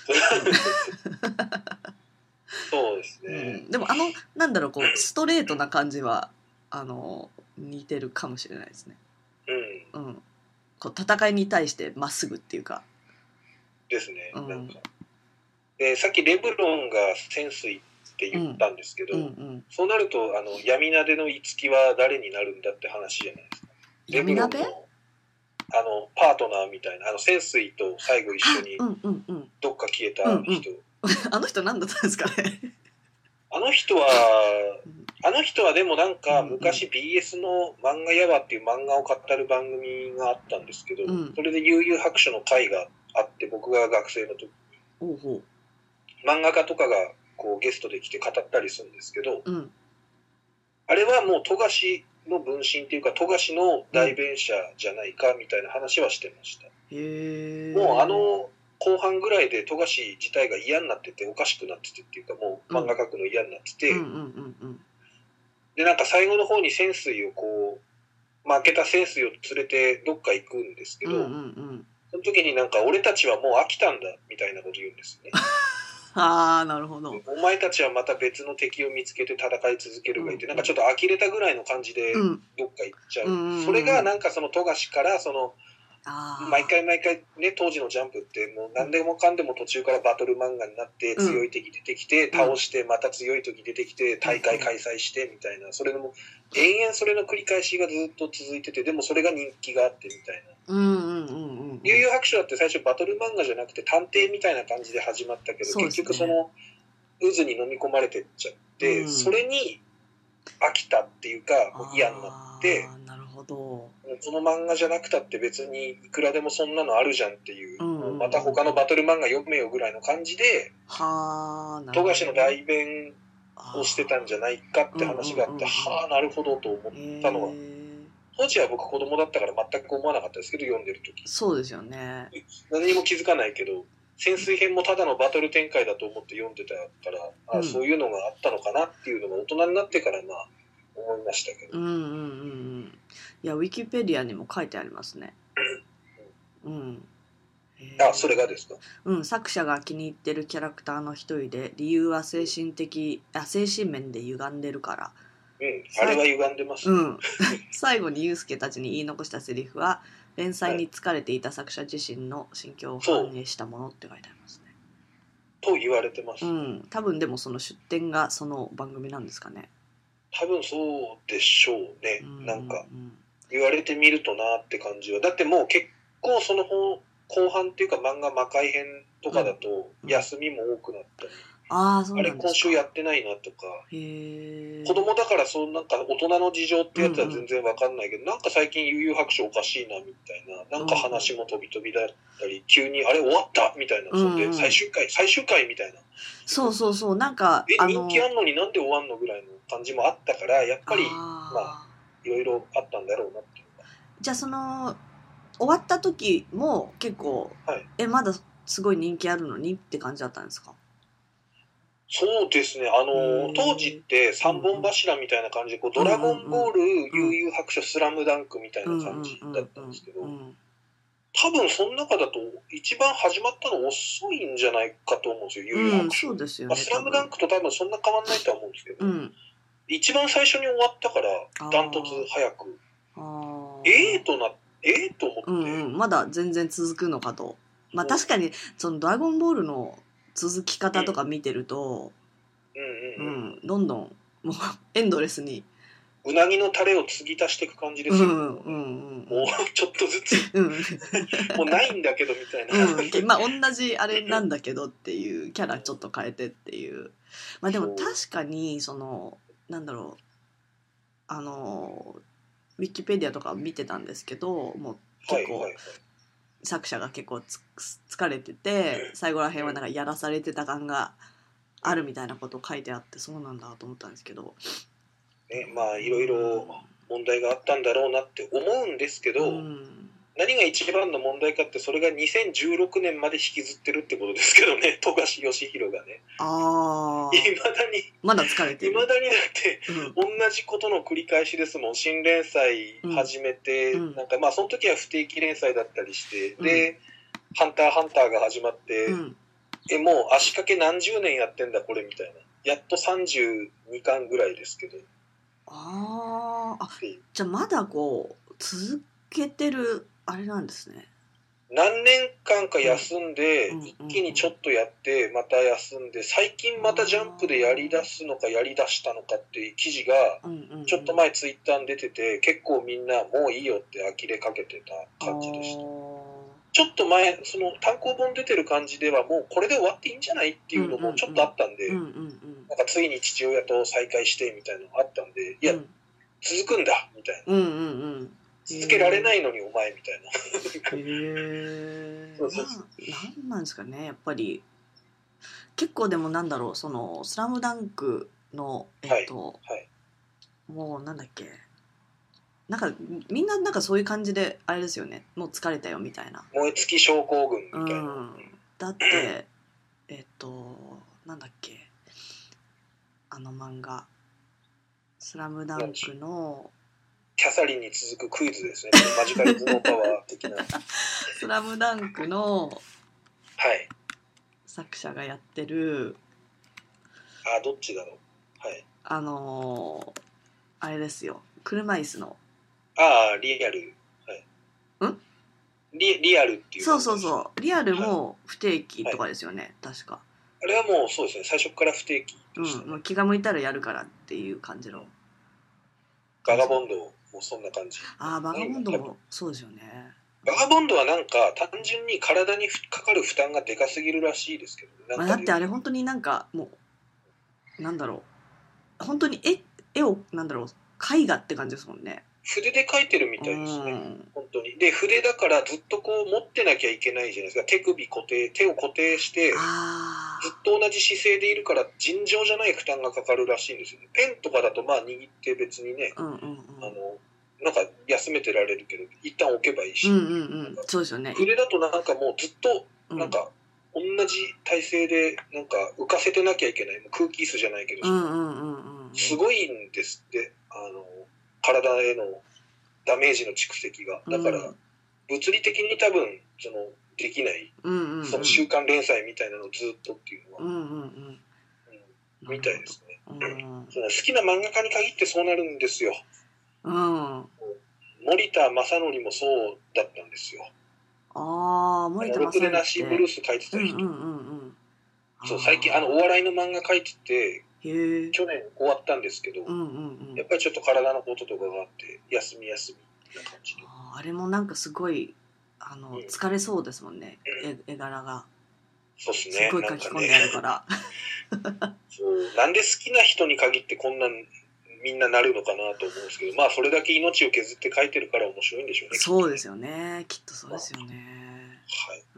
そうですね、 うん、でもあのなんだろうこうストレートな感じはあの似てるかもしれないですね。うん、うん、こう戦いに対してまっすぐっていうかですね、うん、なんかでさっきレブロンが潜水って言ったんですけど、うんうんうん、そうなるとあの闇鍋の五木は誰になるんだって話じゃないですか。 闇鍋？ レブロンのあのパートナーみたいなあの潜水と最後一緒にどっか消えた人、うんうんうん、 あの人何だったんですかね。 あの人はあの人はでもなんか昔 ビーエス の漫画やわっていう漫画を語る番組があったんですけど、うん、それで悠々白書の会があって僕が学生の時におうほう漫画家とかがこうゲストで来て語ったりするんですけど、うん、あれはもう富樫の分身っていうか富樫の代弁者じゃないかみたいな話はしてました。 へもうあの後半ぐらいで富樫自体が嫌になってておかしくなっててっていうかもう漫画描くの嫌になってて、でなんか最後の方に潜水をこう負けた潜水を連れてどっか行くんですけど、うんうんうん、その時になんか俺たちはもう飽きたんだみたいなこと言うんですよね。 ああなるほど。 お前たちはまた別の敵を見つけて戦い続けるがいて、うんうん、なんかちょっと呆れたぐらいの感じでどっか行っちゃう、うんうんうん、それがなんかその富樫からその毎回毎回ね当時のジャンプってもう何でもかんでも途中からバトル漫画になって強い敵出てきて、うん、倒してまた強い敵出てきて大会開催してみたいな、それの延々それの繰り返しがずっと続いてて、でもそれが人気があってみたいな。悠々白書だって最初バトル漫画じゃなくて探偵みたいな感じで始まったけど、ね、結局その渦に飲み込まれてっちゃって、うん、それに飽きたっていうかもう嫌になって、 なるほど、この漫画じゃなくたって別にいくらでもそんなのあるじゃんっていう、うんうんうん、また他のバトル漫画読めよぐらいの感じで富樫の代弁をしてたんじゃないかって話があって、はあなるほどと思ったのは、当時は僕子供だったから全く思わなかったですけど、読んでる時そうですよね、 何にも気づかないけど潜水編もただのバトル展開だと思って読んでたから、あ、うん、そういうのがあったのかなっていうのが大人になってからまあ思いましたけど、 うんうんうんうん、いやウィキペディアにも書いてありますね。うん、うん、 あ、それがですか。 うん、作者が気に入ってるキャラクターの一人で、理由は精神的、あ、精神面で歪んでるから。 うん、あれは歪んでます、 ね。うん。最後にユウスケたちに言い残したセリフは、連載に疲れていた作者自身の心境を反映したものって書いてありますね。 と言われてます。 うん、多分でもその出典がその番組なんですかね。 多分そうでしょうね。うんうんうん、なんか言われてみるとなって感じは。だってもう結構その後半っていうか漫画魔界編とかだと休みも多くなったり、うんうん、あ, そうなんですか。あれ今週やってないなとか、へ子供だからそうなんか大人の事情ってやつは全然わかんないけど、うんうん、なんか最近悠々白書おかしいなみたいな、なんか話も飛び飛びだったり、うん、急にあれ終わったみたいな、そんで最終回最終回みたいな、 そうそうそう、なんかえ人気あんのになんで終わんのぐらいの感じもあったから、やっぱりあまあいろいろあったんだろうなっていうか。 じゃあその終わった時も結構、はい、えまだすごい人気あるのにって感じだったんですか？ そうですね、あの当時って三本柱みたいな感じでこう、ドラゴンボール、悠々白書、スラムダンクみたいな感じだったんですけど、多分その中だと一番始まったの遅いんじゃないかと思うんですよ、悠々白書、うん、そうですよね、まあ、スラムダンクと多分そんな変わんないとは思うんですけど、うん、一番最初に終わったからダントツ早く、あええー、となええー、と思って、うんうん、 まだ全然続くのかと。まあ確かにそのドラゴンボールの続き方とか見てると、うんうんうんうん、どんどんもうエンドレスにうなぎのタレを継ぎ足していく感じですよ、うんうんうん、もうちょっとずつ、うん、もうないんだけどみたいな、 うん、まあ同じあれなんだけどっていうキャラちょっと変えてっていう、まあでも確かにそのなんだろう、あのウィキペディアとか見てたんですけど、もう結構、はいはいはい、作者が結構つ疲れてて最後らへんはなんかやらされてた感があるみたいなことを書いてあって、そうなんだと思ったんですけど、 ね、まあいろいろ問題があったんだろうなって思うんですけど、うん、何が一番の問題かって、それがにせんじゅうろくねんまで引きずってるってことですけどね、富樫義弘がね。ああ。いまだに。 まだ疲れてる。 いまだにだって、うん、同じことの繰り返しですもん。新連載始めて、うん、なんかまあその時は不定期連載だったりして、うん、で、ハンターハンターが始まって、うん、え、もう足掛け何十年やってんだこれみたいな。やっとさんじゅうにかんぐらいですけど。 ああ、じゃあまだこう続けてるあれなんですね。 何年間か休んで、うん、一気にちょっとやってまた休んで、最近またジャンプでやり出すのかやり出したのかっていう記事がちょっと前ツイッターに出てて、結構みんなもういいよって呆れかけてた感じでした。ちょっと前その単行本出てる感じではもうこれで終わっていいんじゃないっていうのもちょっとあったんで、なんかついに父親と再会してみたいなのがあったんで、いや、うん、続くんだみたいな、うんうんうん、続けられないのにお前みたいな。へえ。そうそうそう。なんなんですかね、やっぱり結構でもなんだろう、そのスラムダンクのえっと、はいはい、もうなんだっけ、 なんかみんななんかそういう感じであれですよね、もう疲れたよみたいな。 燃え尽き症候群みたいな、 うん、だってえっとなんだっけあの漫画スラムダンクのキャサリンに続くクイズですね。マジカル頭脳パワー的なスラムダンクのはい作者がやってる、 あどっちだろう、はいあのー、あれですよ、車椅子のああリアル、はい、 んリリアルっていう、 そうそうそうリアルも不定期とかですよね、はい、確かあれはもうそうですね、最初から不定期でしたね、 うん、もう気が向いたらやるからっていう感じのバガボンドもそんな感じ。 ああバガボンドもそうですよね。 バガボンドはなんか単純に体にかかる負担がでかすぎるらしいですけど、 まあ、だってあれ本当になんかもうなんだろう本当に絵絵をなんだろう絵画って感じですもんね。 筆で描いてるみたいですね、本当に。で筆だからずっとこう持ってなきゃいけないじゃないですか。手首固定手を固定してずっと同じ姿勢でいるから尋常じゃない負担がかかるらしいんですよね。ペンとかだとまあ握って別にね、うんうんうん、あのなんか休めてられるけど一旦置けばいいし、うんうんうん、そうですよね。筆だとなんかもうずっとなんか同じ体勢でなんか浮かせてなきゃいけない、空気椅子じゃないけど、うんうんうんうん、すごいんですって、あの体へのダメージの蓄積が。だから、うん、物理的に多分そのできない、うんうんうん、その週刊連載みたいなのをずっとっていうのは、うんうんうんうん、みたいですね、うん、その好きな漫画家に限ってそうなるんですよ、うん、森田正則もそうだったんですよ。ああ、森田正則ってろくでなしブルース書いてた人、うんうんうんうん、そう最近あのお笑いの漫画書いててへ去年終わったんですけど、うんうんうん、やっぱりちょっと体のこととかがあって休み休みな感じで、 あ, あれもなんかすごいあの、うん、疲れそうですもんね、うん、絵柄がそうですね、すごい書き込んであるから、ね、そうなんで好きな人に限ってこんなみんななるのかなと思うんですけど、まあそれだけ命を削って書いてるから面白いんでしょうね。そうですよね、きっとそうですよね、はい、うん、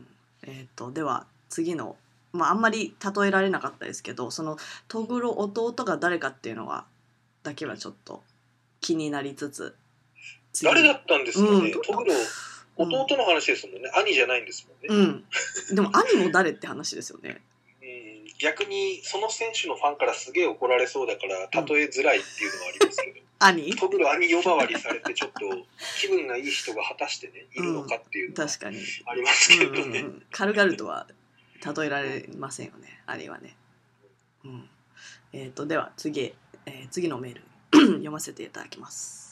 えーとでは次のまあ、あんまり例えられなかったですけど、そのトグロ弟が誰かっていうのはだけはちょっと気になりつつ、誰だったんですかね、うん、トグロ弟の話ですもんね、うん、兄じゃないんですもんね、うん、でも兄も誰って話ですよねうん、逆にその選手のファンからすげえ怒られそうだから例えづらいっていうのはありますけど、うん、兄トグロ兄呼ばわりされてちょっと気分がいい人が果たしてねいるのかっていうのはありますけどね、うんうんうん、軽々とは例えられませんよね、あれはね、うん、えーとでは次、えー、次のメール読ませていただきます。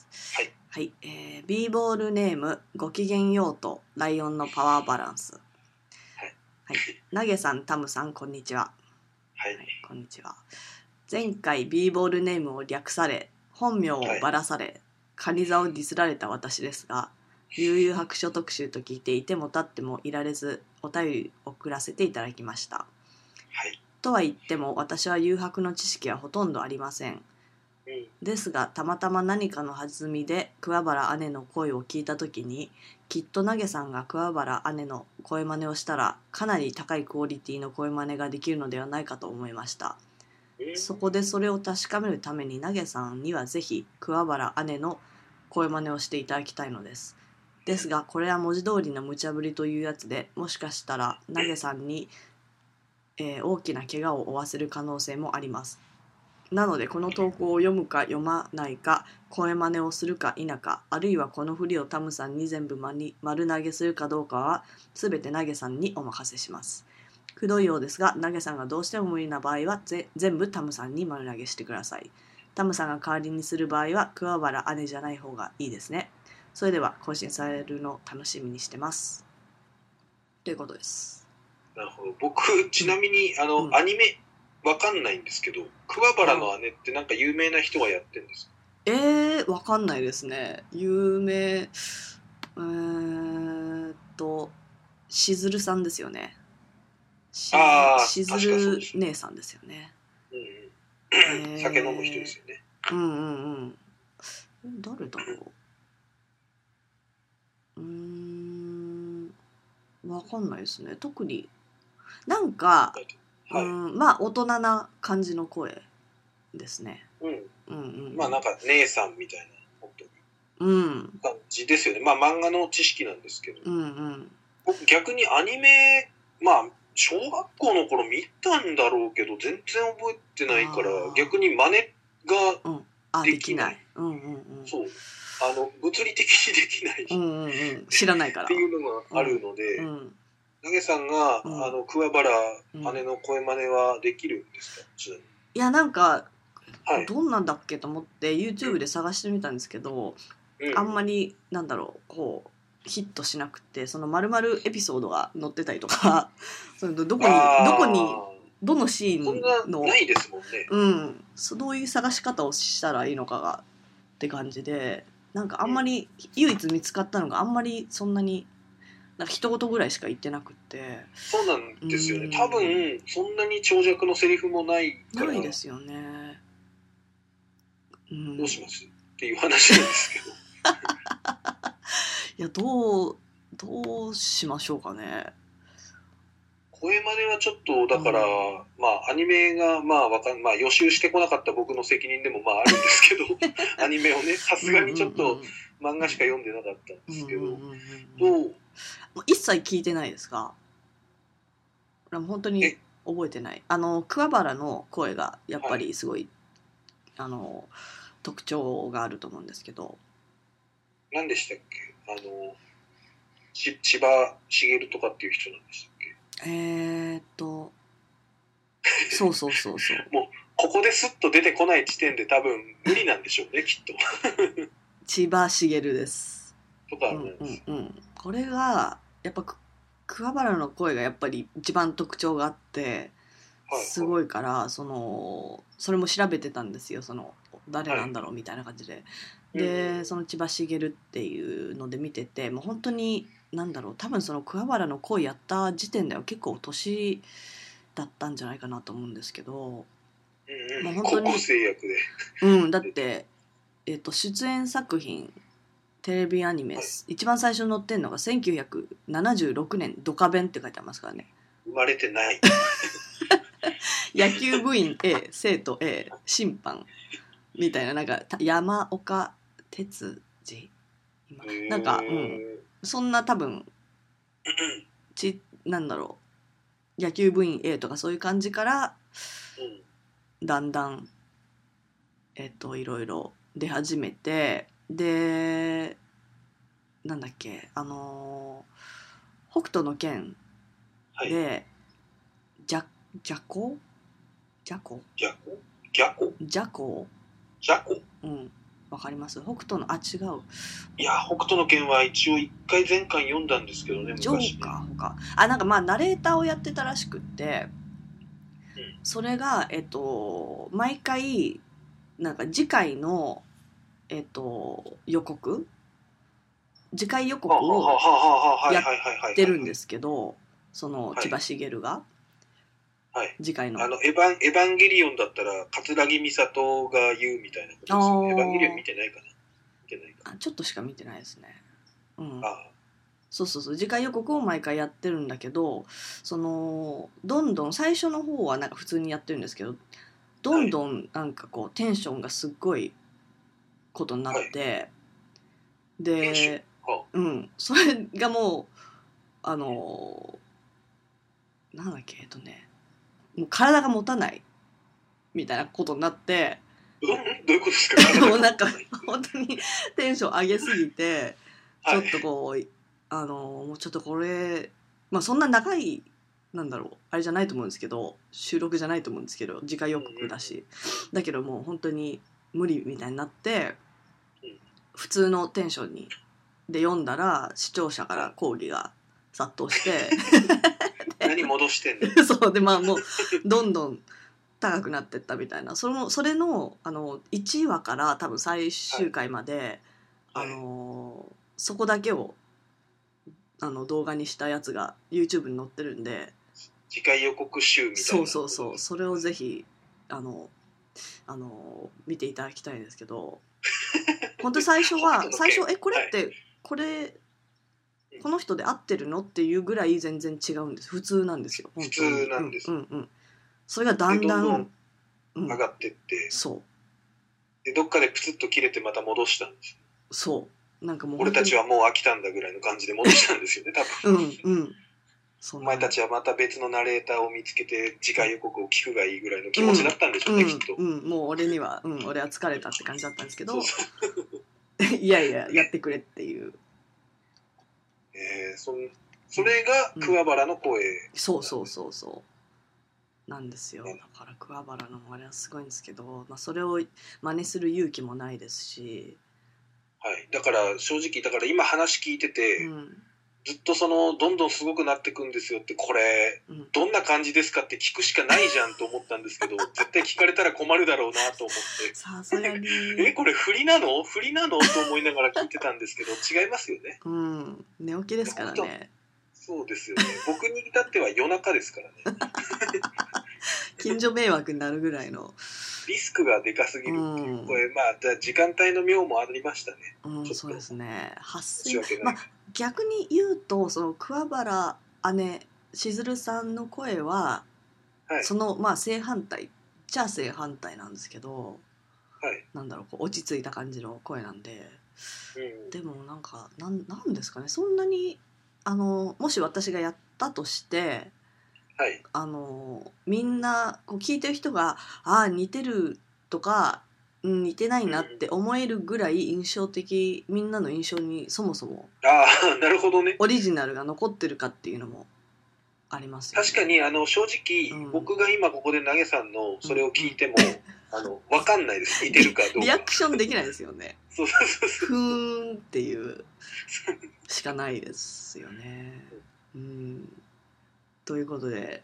はい、はいえー、B ボールネームごきげんようとライオンのパワーバランス、はいはい、ナゲさんタムさんこんにちは、はいはい、こんにちは。前回 B ボールネームを略され本名をばらされ、はい、カニ座をディスられた私ですが、悠々白書特集と聞いていても立ってもいられずお便り送らせていただきました、はい、とは言っても私は誘白の知識はほとんどありません、うん、ですがたまたま何かの弾みで桑原姉の声を聞いた時にきっとナゲさんが桑原姉の声真似をしたらかなり高いクオリティの声真似ができるのではないかと思いました。そこでそれを確かめるためにナゲさんにはぜひ桑原姉の声真似をしていただきたいのです。ですがこれは文字通りの無茶ぶりというやつでもしかしたらナゲさんに、えー、大きな怪我を負わせる可能性もあります。なのでこの投稿を読むか読まないか声真似をするか否かあるいはこの振りをタムさんに全部丸投げするかどうかは全てナゲさんにお任せします。くどいようですがナゲさんがどうしても無理な場合はぜ全部タムさんに丸投げしてください。タムさんが代わりにする場合は桑原姉じゃない方がいいですね。それでは更新されるのを楽しみにしてますということです。なるほど。僕ちなみに、うん、あの、うん、アニメわかんないんですけど桑原の姉ってなんか有名な人がやってるんですか？えー、わかんないですね。有名えー、っとしずるさんですよね。しあしずる姉さんですよね。うんうんえー、酒飲む人ですよね。うんうんうん誰だろううーんわかんないですね。特になんか、はい、うんまあ大人な感じの声ですね。うんうんうん。まあなんか姉さんみたいな本当に。 感じですよね、うん、まあ漫画の知識なんですけど、 うんうん、 僕逆にアニメまあ小学校の頃見たんだろうけど全然覚えてないから逆に真似ができない、 うん、うんうんうん、 そうあの物理的にできない、 うんうんうん、知らないからっていうのがあるので、うんうん、投げさんが、うん、あの桑原姉の声真似はできるんですか？うん、 いやなんか、はい、どんなんだっけと思って YouTube で探してみたんですけど、うん、あんまりなんだろうこうヒットしなくてその丸々エピソードが載ってたりとかそのどこにどこにどのシーンのないですもんね、 うん、そういう探し方をしたらいいのかがって感じでなんかあんまり、うん、唯一見つかったのがあんまりそんなになんか一言ぐらいしか言ってなくてそうなんですよね、多分そんなに長尺のセリフもないからないですよね、 うん、どうしますっていう話なんですけどいやどうどうしましょうかね。 声真似はちょっとだから、うん、まあアニメがまあわかんまあ予習してこなかった僕の責任でもまああるんですけどアニメをねさすがにちょっと漫画しか読んでなかったんですけど、うんうんうんうん、どう一切聞いてないですか？本当に覚えてない。あの桑原の声がやっぱりすごい、はい、あの特徴があると思うんですけど。 何でしたっけ？あのち千葉茂とかっていう人なんでしたっけ？えー、っとそうそうそうそうもうここですっと出てこない時点で多分無理なんでしょうねきっと千葉茂ですとかなんです、 うんうんうん、これがやっぱ桑原の声がやっぱり一番特徴があってすごいから、はいはい、そのそれも調べてたんですよその誰なんだろうみたいな感じで、はい、で、うん、その千葉茂っていうので見ててもう本当になんだろう多分その桑原の声やった時点では結構年だったんじゃないかなと思うんですけど、 うんうん、もう本当に高校生役でうんだって、えーと、出演作品テレビアニメ、はい、一番最初に載ってるのがせんきゅうひゃくななじゅうろくねんドカベンって書いてありますからね。 生まれてない野球部員 A 生徒 A 審判みたいななんか山岡哲司なんか、うん、そんな多分ちなんだろう野球部員 A とかそういう感じから、うん、だんだんえっといろいろ出始めてでなんだっけあのー、北斗の拳で、はい、じゃじゃこじゃこじゃこじゃこじゃこじゃこうんわかります北斗のあ違ういや北斗の拳は一応一回前回読んだんですけどねジョーカーかあなんかまあナレーターをやってたらしくって、うん、それがえっと毎回なんか次回のえっと予告次回予告をやってるんですけどその千葉茂が、 はい、 次回のあのエヴァンエヴァンゲリオンだったら桂木美里が言うみたいなことですよね。エヴァンゲリオン見てないかな見てないかあちょっとしか見てないですね、うん、あそうそうそう次回予告を毎回やってるんだけどそのどんどん最初の方はなんか普通にやってるんですけどどんどんなんかこうテンションがすっごいことになって、はい、で、うん、それがもうあのなんだっけえっとねもう体が持たないみたいなことになってどういうことですかもうなんか本当にテンション上げすぎてちょっとこう、はい、あのもうちょっとこれまあそんな長いなんだろうあれじゃないと思うんですけど収録じゃないと思うんですけど次回予告だし、うん、だけどもう本当に無理みたいになって、うん、普通のテンションにで読んだら視聴者から抗議が殺到して何戻してんのそうでまあもうどんどん高くなってったみたいなそれもそれ の, あのいちわから多分最終回まで、はい、あのそこだけをあの動画にしたやつが YouTube に載ってるんで次回予告集みたいなそうそうそうそれをぜひあのあの見ていただきたいんですけど本当最初は最初えこれって、はい、これこの人で合ってるのっていうぐらい全然違うんです普通なんですよ本当に普通なんです、 うんうんうん、それがだんだんどんどん上がってって、うん、 そうでどっかでプツッと切れてまた戻したんですそうなんかもう俺たちはもう飽きたんだぐらいの感じで戻したんですよね多分うんうんお前たちはまた別のナレーターを見つけて次回予告を聞くがいいぐらいの気持ちだったんでしょうね、 うん、 きっと、 うんうん、もう俺には、うん、俺は疲れたって感じだったんですけどいやいややってくれっていうえー、そそれが桑原の声、うん、 そうそうそうそうなんですよ。だから桑原のあれはすごいんですけど、まあ、それを真似する勇気もないですし、 はい、だから正直だから今話聞いてて、うん、ずっとそのどんどんすごくなってくんですよってこれ、うん、どんな感じですかって聞くしかないじゃんと思ったんですけど絶対聞かれたら困るだろうなと思ってさすがにえこれ振りなの振りなのと思いながら聞いてたんですけど違いますよね。 うん寝起きですからね。 そうですよね。僕に至っては夜中ですからね近所迷惑になるぐらいのリスクがでかすぎるっていう、うん、これまあ時間帯の妙もありましたね。 うん、そうですね。発声、まあ逆に言うとその桑原姉しずるさんの声は、はい、そのまあ正反対っちゃ正反対なんですけど、はい、なんだろうこう落ち着いた感じの声なんで、うん、でもなんかなん、なんですかねそんなにあのもし私がやったとして。はい、あのみんなこう聞いてる人がああ似てるとか、うん、似てないなって思えるぐらい印象的、みんなの印象にそもそもあなるほどねオリジナルが残ってるかっていうのもありますよね。 確かにあの正直、うん、僕が今ここで投げさんのそれを聞いても、うん、あの分かんないです似てるかどうかリアクションできないですよねそうそうそうそうふーんっていうしかないですよね。うんということで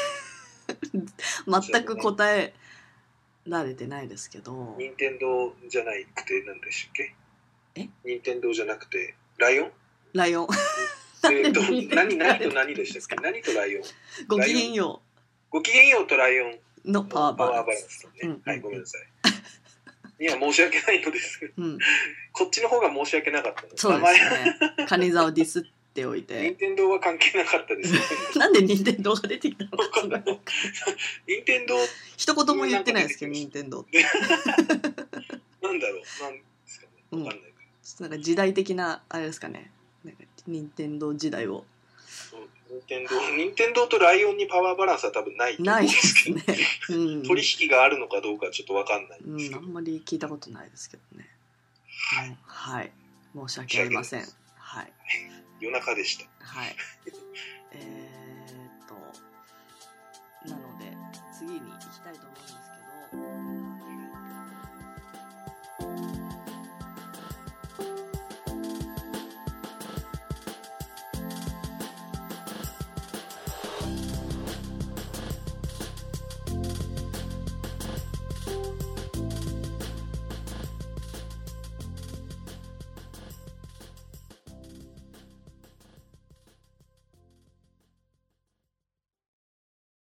全く答えられてないですけど任天堂じゃなくて何でしたっけえ任天堂じゃなくてライオンライオンえっと何何と何でしたっけ何とライオンごきげんようごきげんようとライオンのパワーバランス、 ねうんうん、はいごめんなさいいや申し訳ないのです、うん、こっちの方が申し訳なかったのそうですねカニ座をディスっておいて任天堂は関係なかったですなんで任天堂が出てきたのか任天堂一言も言ってないですけど任天堂ってなんだろうなんですかね分かんないから、うん、ちょっとなんか時代的なあれですかね任天堂時代を任天堂任天堂とライオンにパワーバランスは多分ないと思うんですけどないですね、うん、 取引があるのかどうかちょっと分かんないんですけど、 うん、あんまり聞いたことないですけどね、はい、うん、はい申し訳ありません。はい。 夜中でした。 はい。えーっとなので次に行きたいと思います。